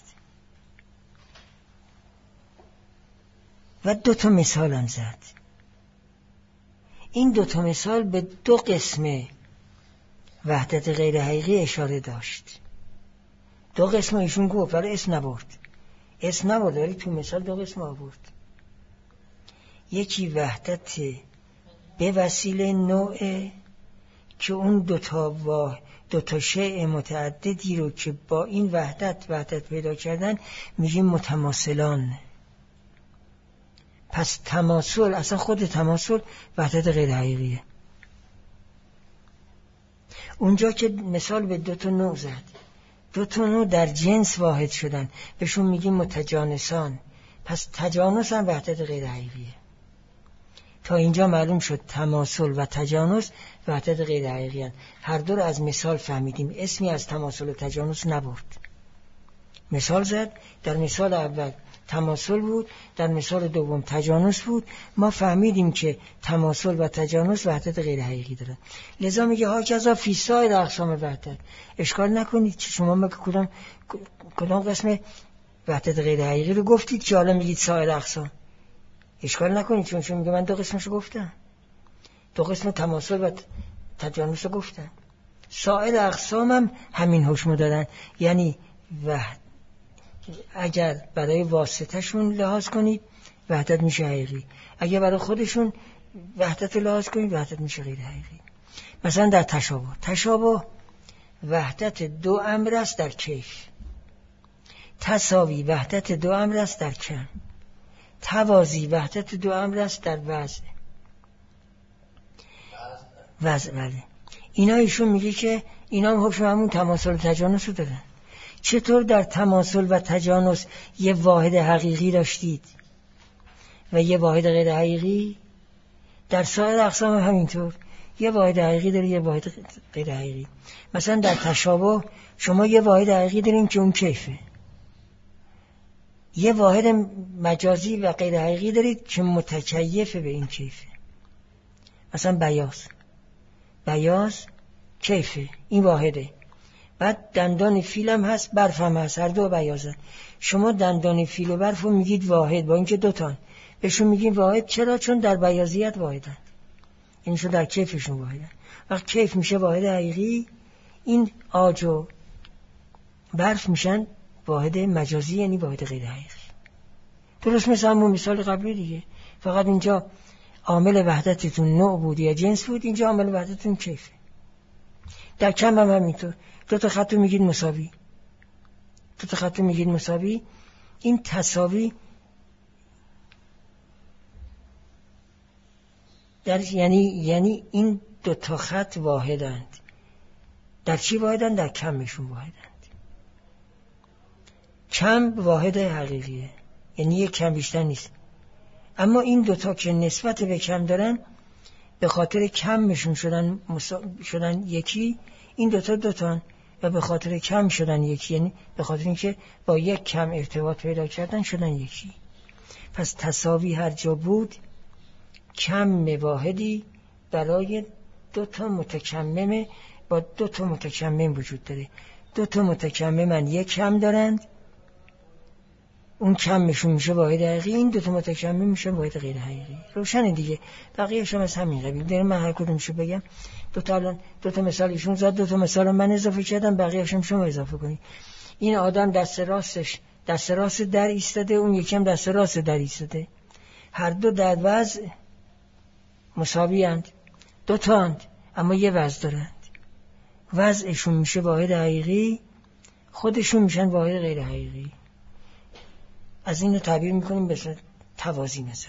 و دو تا مثال هم زد. این دو تا مثال به دو قسم وحدت غیر حقیقی اشاره داشت. دو قسم ایشون گفت ولی اسم نبرد، اسم نبرد ولی تو مثال دو قسم آورد. یکی وحدت به وسیله نوع که اون دوتا و دوتا شیء متعددی رو که با این وحدت وحدت پیدا کردن میگیم متماثلان. پس تماثل، اصلا خود تماثل وحدت غیر حقیقیه. اونجا که مثال به دوتا نوع زد، دوتا نوع در جنس واحد شدن، بهشون میگیم متجانسان. پس تجانس هم وحدت غیر حقیقیه. تا اینجا معلوم شد تماثل و تجانس وحدت غیر حقیقی هستند. هر دو رو از مثال فهمیدیم، اسمی از تماثل و تجانس نبرد. مثال زد، در مثال اول تماثل بود، در مثال دوم تجانس بود. ما فهمیدیم که تماثل و تجانس وحدت غیر حقیقی دارن. لذا میگه ها کذا فی سایر اقسام وحدت. اشکال نکنید که شما مگه کدام کدام قسم وحدت غیر حقیقی رو گفتید که حالا میگید سایر اقسام؟ اشکال نکنید، چون چون میگه من دو قسمشو گفتم، دو قسم تماثل و تجانس رو گفتم. سایر اقسام هم همین حکم دارن، یعنی وحد اگر برای واسطهشون لحاظ کنید وحدت میشه حقیقی، اگر برای خودشون وحدت لحاظ کنید وحدت میشه غیر حقیقی. مثلا در تشابه، تشابه وحدت دو امر است در کیف، تساوی وحدت دو امر است در کم، توازی وحدت دو امر است در وضع. وضع بله. اینا ایشون میگه که اینا هم حکم همون تماثل و تجانس رو دارن. چطور در تماثل و تجانس یه واحد حقیقی داشتید و یه واحد غیر حقیقی؟ در سایر اقسام هم همینطور، یه واحد حقیقی داره یه واحد غیر حقیقی. مثلا در تشابه شما یه واحد حقیقی دارین که اون کیفه، یه واحد مجازی و غیر حقیقی دارید که متکیف به این کیفه. مثلا بیاض، بیاض کیفه، این واحده. بعد دندان فیل هم هست، برف هم هست، هر دو بیاضه. شما دندان فیل و برف رو میگید واحد، با اینکه دوتان بهشون میگیم واحد. چرا؟ چون در بیاضیت واحدن، یعنی شو در کیفشون واحدن. وقت کیف میشه واحد حقیقی، این آج و برف میشن واحد مجازی، یعنی واحد غیر حقیقی. درست مثل همون مثال قبلی دیگه، فقط اینجا عامل وحدتتون نوع بود یا جنس بود، اینجا عامل وحدتتون کیفه. در کم هم همینطور، دو تا خط رو میگید مساوی، دو تا خط رو میگید مساوی. این تساوی در یعنی یعنی این دو تا خط واحدند. در چی واحدند؟ در کمشون واحدند. کم واحد حقیقیه، یعنی یک کم بیشتر نیست. اما این دوتا که نسبت به کم دارن، به خاطر کمشون شدن مسا... شدن یکی. این دوتا دوتان و به خاطر کم شدن یکی، یعنی به خاطر اینکه با یک کم ارتباط پیدا کردن شدن یکی. پس تساوی هر جا بود، کم واحدی برای دوتا متکمم با دوتا متکمم وجود داره. دوتا متکممن یک کم دارند، اون کمشون میشه واحد حقیقی، این دوتا متکمم میشه واحد غیر حقیقی. روشنه دیگه. بقیه شما از همین قبیل دارم. من هر کدومشو بگم، دوتا الان دوتا مثال ایشون زد، دوتا مثال من اضافه کردم، بقیه‌اشم شما اضافه کنید. این آدم دست راستش دست راست در ایستاده، اون یکم دست راست در ایستاده، هر دو در وضع مساوی اند، دوتا اند اما یه وضع دارند. وضعشون میشه واحد حقیقی، خودشون میشن واحد غیر حقیقی. از این رو تعبیر میکنیم به توازی مثلا.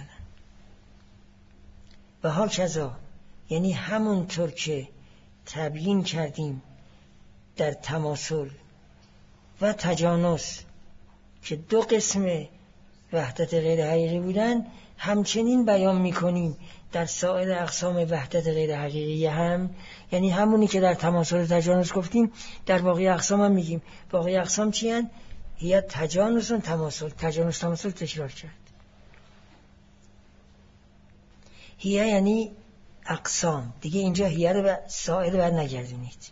و حال کذا، یعنی همونطور که تبیین کردیم در تماثل و تجانس که دو قسم وحدت غیر حقیقی بودن، همچنین بیان میکنیم در سایر اقسام وحدت غیر حقیقی هم، یعنی همونی که در تماثل و تجانس گفتیم در باقی اقسام هم میگیم. باقی اقسام چی هن؟ هی تجانس و تماثل. تجانس تماثل تکرار کرد. هی یعنی اقسام دیگه، اینجا هی رو به سایر بر نگردونید.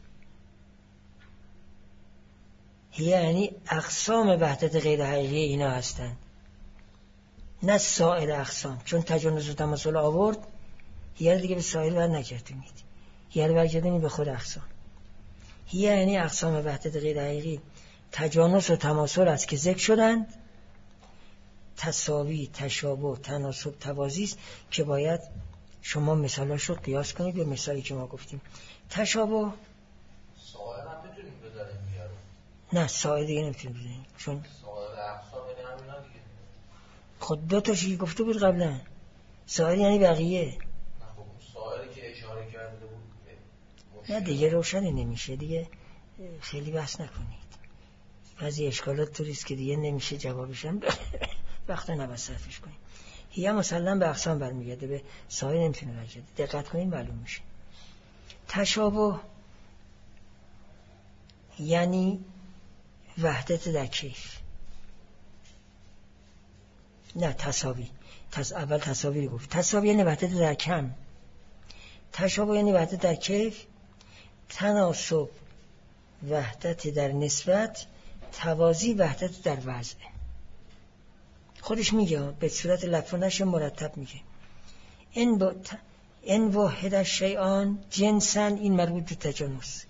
هی یعنی اقسام وحدت غیر حقیقی اینا هستن، نه سایر اقسام. چون تجانس و تماثل آورد، هی رو دیگه به سایر بر نگردونید، هی رو برگردونید به خود اقسام. هی یعنی اقسام وحدت غیر حقیقی تجانس و تماثل است که ذکر شدند. تساوی، تشابه، تناسب، توازی است که باید شما مثالاش رو قیاس کنید به مثالی که ما گفتیم. تشابه سایر هم بتونیم بذاریم میارو. نه سایر دیگه نمیتونیم بذاریم، چون سایر اقسام یعنی همینا دیگه. خود دو تا چیزی گفته بود قبلا. سایر یعنی بقیه. نه خب اون سایری که اشاره کرده بود نه دیگه روشنی نمیشه دیگه، خیلی بحث نکنید. بعضی اشکالات توریست که دیگه نمیشه جوابشم وقت نباید صرفش کنیم. هیه مسلم به اقسام برمیگرده، به سایر نمیتونه برگرده. دقت کنین معلوم میشه. تشابه یعنی وحدت در کیف. نه تساوی. تس... اول تساوی رو گفت. تساوی یعنی وحدت در کم. تشابه یعنی وحدت در کیف. تناسب وحدت در نسبت. توازی وحدت در وضع. خودش میگه به صورت لفظ نشه مرتب میگه. این با ت... این واحد الشیئان جنسن، این مربوط به تجانس،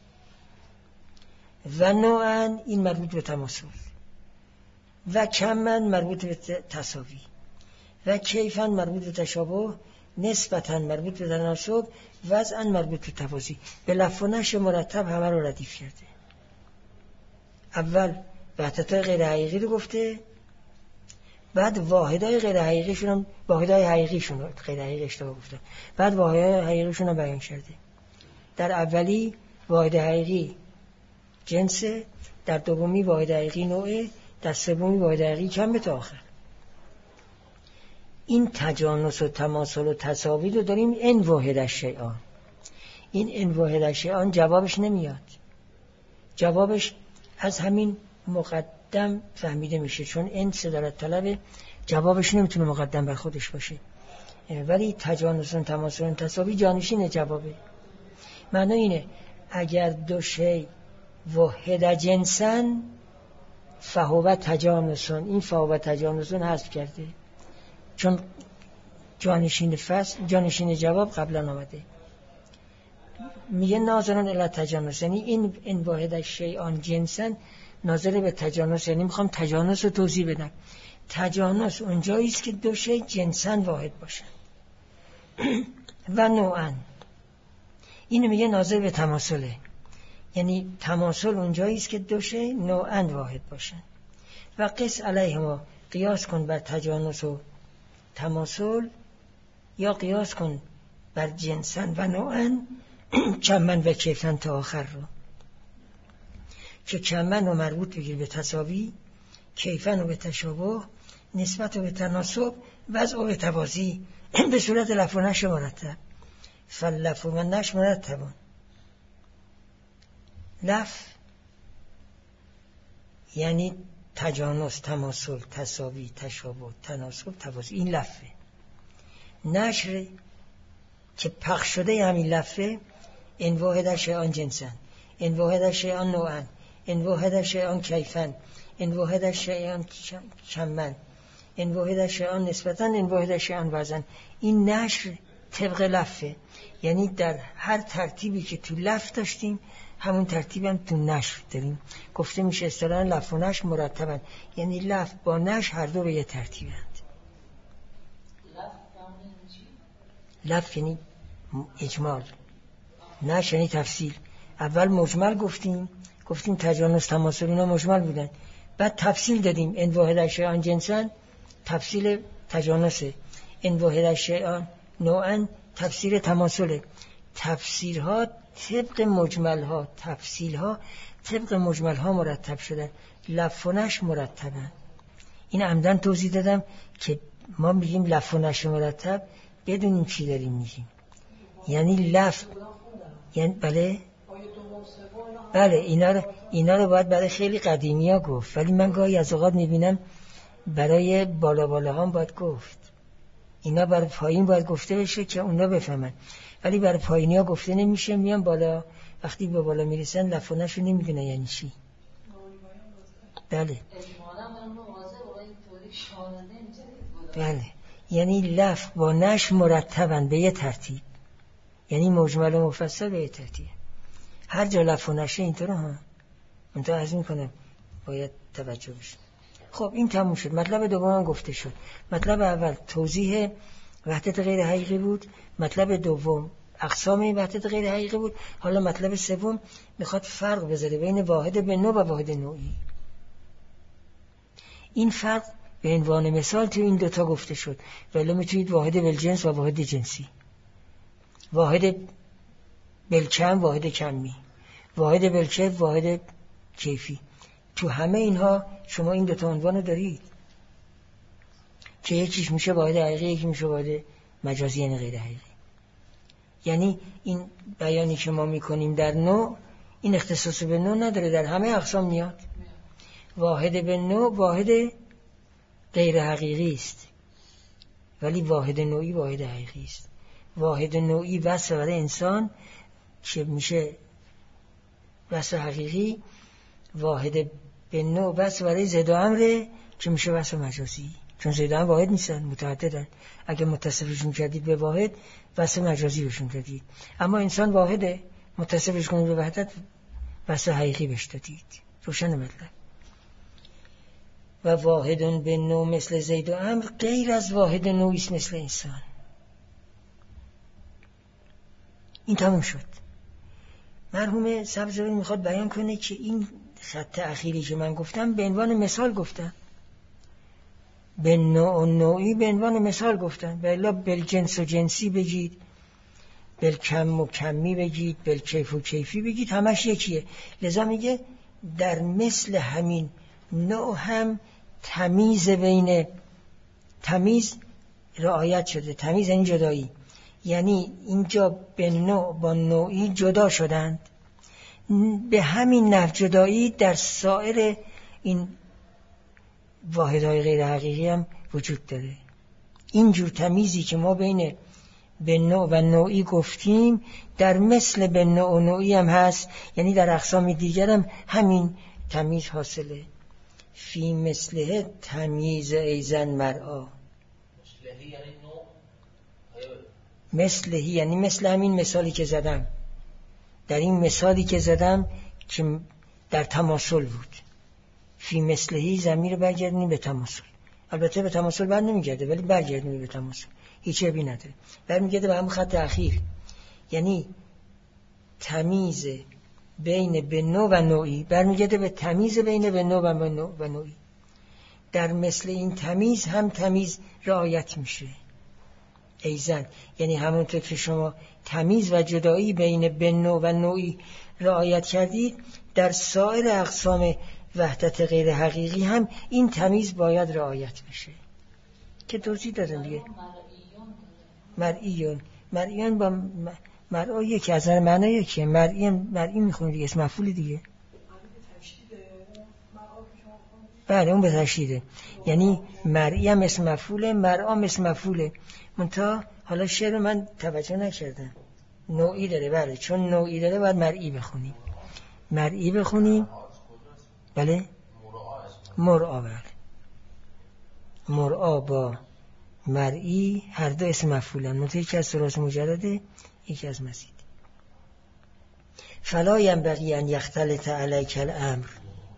و نوعن این مربوط به تماثل، و کمن مربوط به تساوی، و کیفن مربوط به تشابه، نسبتاً مربوط به تناسب، وضعاً مربوط به توازی. به لفظ نشه مرتب همه رو ردیف کرده. اول وحدت‌های غیر حقیقی رو گفته، بعد واحدهای غیر حقیقیشون هم واحدهای حقیقیشون رو غیر حقیقی اشتباه گفتن، بعد واحدهای حقیقیشون رو بیان کرده. در اولی واحد حقیقی جنسه، در دومی واحد حقیقی نوعه، در سومی واحد حقیقی کم تا آخر. این تجانس و تماثل و تساوی رو داریم ان واحد الشیئان. این ان واحد الشیئان جوابش نمیاد. جوابش از همین مقدم فهمیده میشه، چون این صدارت طلبه، جوابش نمیتونه مقدم بر خودش باشه. ولی تجانس و تماثل و تساوی جانشین جوابه. معنی اینه اگر دو شی واحد جنسن فهو تجانسون، این فهو تجانسون حذف کرده چون جانشین فصل جانشین جواب قبلا آمده. میگه ناظران الی تجانس، یعنی این این واحد شیئان جنسن ناظر به تجانس، یعنی میخوام تجانس رو توضیح بدم. تجانس اونجایی است که دو شی جنسن واحد باشن و نوعن، اینو میگه ناظر به تماثله، یعنی تماثل اونجایی است که دو شی نوعن واحد باشن. و قیس علیهما، قیاس کن بر تجانس و تماثل، یا قیاس کن بر جنسن و نوعن کمن و کیفن تا آخر رو، که کمن رو مربوط بگیر به تساوی، کیفن رو به تشابه، نسبت رو به تناسب، وضع رو به توازی به صورت لف و نشر مرتب. فلف و نشر مرتبون. لف یعنی تجانس، تماثل، تساوی، تشابه، تناسب، توازی، این لفه. نشر که پخش شده همین لفه، این واحد شیئان جنسن، این واحد شیئان نوعن، این واحد شیئان کیفن، این واحد شیئان کمن، این واحد شیئان نسبتاً، این واحد شیئان وزن. این نشر طبق لفه، یعنی در هر ترتیبی که تو لف داشتیم همون ترتیب هم تو نشر داریم. گفته میشه اصطلاحاً لف و نشر مرتبن، یعنی لف با نشر هر دو به یه ترتیبند. لف یعنی اجمال، نشر یعنی تفصیل. اول مجمل گفتیم، گفتیم تجانس تماثل اینا مجمل بودن، بعد تفصیل دادیم. این واحد شیئان جنسن تفصیل تجانسه، این واحد شیئان نوعن تفسیر تماثله. تفسیرها طبق مجملها، تفصیلها طبق مجملها مرتب شدن، لف و نشر مرتبن. این عمدن توضیح دادم که ما میگیم لف و نشر مرتب بدونیم چی داریم میگیم. یعنی لف یعنی بله بله اینا رو اینا رو باید برای خیلی قدیمی ها گفت، ولی من گاهی از اوقات میبینم برای بالا بالا هم باید گفت. اینا برای پایین باید گفته بشه که اونا بفهمن، ولی برای پایینی ها گفته نمیشه. میان بالا، وقتی به بالا میرسن لف و نشر نمیدونن یعنی چی. بله بله یعنی لف با نشر مرتبن به یه ترتیب، یعنی مجمل و مفصل به یه ترتیب. هر جا لف و نشر اینطور ها منطقه از این کنم باید توجه بشه. خب این تموم شد. مطلب دوم گفته شد. مطلب اول توضیح وحدت غیر حقیقی بود، مطلب دوم اقسام وحدت غیر حقیقی بود. حالا مطلب سوم میخواد فرق بذاره بین واحد به نوع و واحد نوعی. این فرق به عنوان مثال تو این دوتا گفته شد، ولی میتونید واحد بالجنس و واحد جنسی، واحد بالکم، واحد کمی، واحد بالکیف، واحد کیفی. تو همه اینها شما این دوتا عنوان دارید که یکیش میشه واحد حقیقی، یکی میشه واحد مجازی یعنی غیر حقیقی. یعنی این بیانی که ما میکنیم در نوع، این اختصاص به نوع نداره، در همه اقسام میاد. واحد به نوع واحد غیر حقیقی است، ولی واحد نوعی واحد حقیقی است. واحد نوعی وصف برای انسان که میشه وصف حقیقی، واحد به نوع وصف برای زید و امر که میشه وصف مجازی، چون زید و امر واحد نیستن، متعددن. اگه متصفشون کردید به واحد وصف مجازی بهشون دادید، اما انسان واحده، متصفش کنید به وحدت وصف حقیقی بهش دادید. روشن مطلب. و واحد به نوع مثل زید و امر غیر از واحد نوعی است مثل انسان. این تموم شد. مرحوم سبزواری میخواد بیان کنه که این خط اخیری که من گفتم به عنوان مثال گفتم، به نوع و نوعی به عنوان مثال گفتم، بلا بالجنس و جنسی بگید، بالکم و کمی بگید، بالکیف و کیفی بگید، همش یکیه. لذا میگه در مثل همین نوع هم تمیز بین تمیز رعایت شده. تمیز یعنی جدایی، یعنی اینجا به نوع با نوعی جدا شدند. به همین نحو جدایی در سایر این واحدهای غیر حقیقی هم وجود داره. اینجور تمیزی که ما بین به نوع و نوعی گفتیم، در مثل به نوع و نوعی هم هست، یعنی در اقسام دیگر هم همین تمیز حاصله. فی مثله تمیز ایزن مرعا. مثلهی یعنی نوع، مثلهی یعنی مثل همین مثالی که زدم، در این مثالی که زدم که در تماثل بود. فی مثلهی ضمیر برگردونی به تماثل، البته به تماثل بر نمیگرده ولی برگردونی به تماثل، هیچ عیبی نداره، برمیگرده به همون خط اخیر، یعنی تمیز بین به نوع و نوعی، برمیگرده به تمیز بین به نوع و نوع و نوعی. در مثل این تمیز هم تمیز رعایت میشه ایزن، یعنی همونطور که شما تمیز و جدایی بین به نوع و نوعی رعایت کردید، در سایر اقسام وحدت غیر حقیقی هم این تمیز باید رعایت بشه که توضیح دادم دیگه. مرئیون مرئیون با مرعا یکی، از نظر معنی یکی، مرئی مرئی میخونه دیگه، اسم مفعول دیگه. بله اون به تشدیده، یعنی مرئی هم اسم مفعوله، مرعا هم اسم مفعوله. منتها حالا شعر من توجه نکردم، نوعی داره، بله چون نوعی داره باید مرئی بخونیم، مرئی بخونیم. بله مرعا، بله مرعا با مرئی هر دو اسم مفعولن، منتها یکی از ثلاث مجرده یکی از مزید. فلا ینبغی ان یختلط علیک الامر،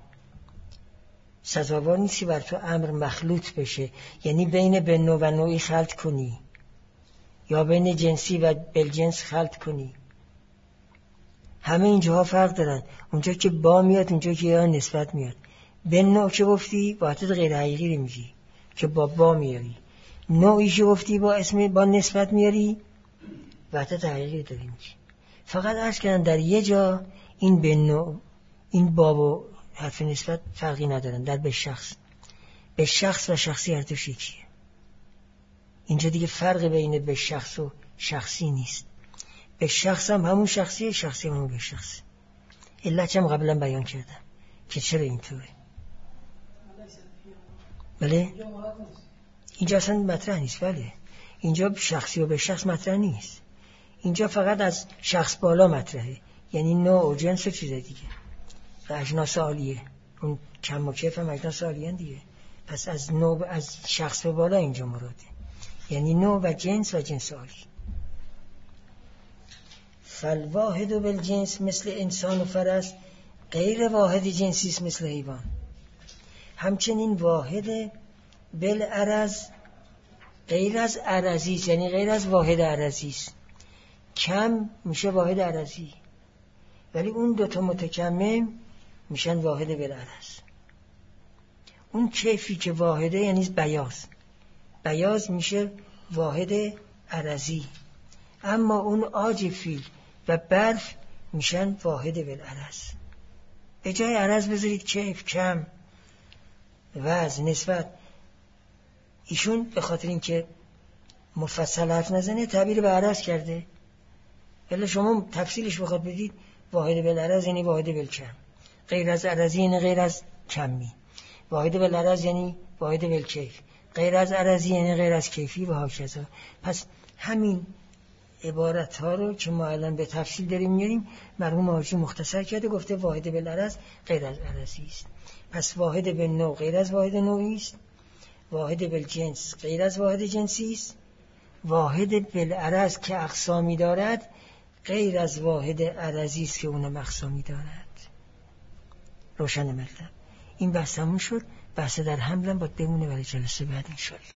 سزاوار نیستی بر تو امر مخلوط بشه، یعنی بین به نوع و نوعی خلط کنی یا بین جنسی و بالجنس خلط کنی. همه اینجاها فرق دارن، اونجا که با میاد اونجا که یا نسبت میاد. به نوع که گفتی وحدت غیر حقیقی رو میگی که با با میاری، نوعی که گفتی با اسم با نسبت میاری وحدت حقیقی داری میگی. فقط عرض کردم در یه جا این به نوع این با و حرف نسبت فرقی ندارن، در به شخص، به شخص و شخصی هر دوش یکیه. اینجا دیگه فرق بین به شخص و شخصی نیست، به شخص هم همون شخصیه، شخصی هم همون به شخص. علت هم قبلا بیان کردم که چرا اینطوره. بله اینجا اصلا مطرح نیست، بله اینجا شخصی و به شخص مطرح نیست، اینجا فقط از شخص بالا مطرحه، یعنی نوع و جنس و چیز دیگه و اجناس عالیه، اون کم و کیف هم اجناس عالیه دیگه. پس از نوع از شخص به بالا اینجا مراده، یعنی نوع و جنس و جنس عالی. فالواحد و بالجنس مثل انسان و فرس غیر واحد جنسی است مثل حیوان. همچنین واحد بالعرض غیر از عرضی است، یعنی غیر از واحد عرضی است. کم میشه واحد عرضی، ولی اون دوتا متکمم میشن واحد بالعرض. اون کیفی که واحده یعنی بیاض، بیاض میشه واحد عرضی، اما اون عاج فیل و برف میشن واحد بالعرض. به جای عرض بذارید کیف، کم، وزن، نسبت. ایشون به خاطر اینکه مفصل حرف نزنه تعبیر به عرض کرده، ولی شما تفصیلش بخواد بدید واحد بالعرض یعنی واحد بالکم، غیر از عرضی یعنی غیر از کمی، واحد بالعرض یعنی واحد بالکیف، غیر از عرضی یعنی غیر از کیفی و هاکذا. پس همین عبارت ها رو که ما الان به تفصیل داریم میاریم، مرحوم حاجی مختصر کرده، گفته واحد بالعرض غیر از عرضی است. پس واحد بالنوع غیر از واحد نوعی است، واحد بالجنس غیر از واحد جنسی است، واحد بالعرض که اقسامی دارد غیر از واحد عرضی است که اونم اقسامی دارد. روشن مطلب. این بحث همون شد. بحث در حملم باید بمونه برای جلسه بعد انشاءالله.